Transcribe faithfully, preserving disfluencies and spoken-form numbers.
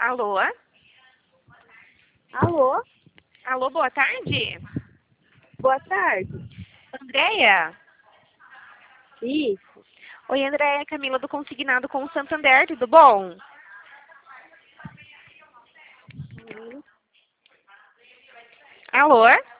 Alô? Alô? Alô, boa tarde? Boa tarde. Andréia? Isso. Oi, Andréia, Camila do Consignado com o Santander, tudo bom? Alô?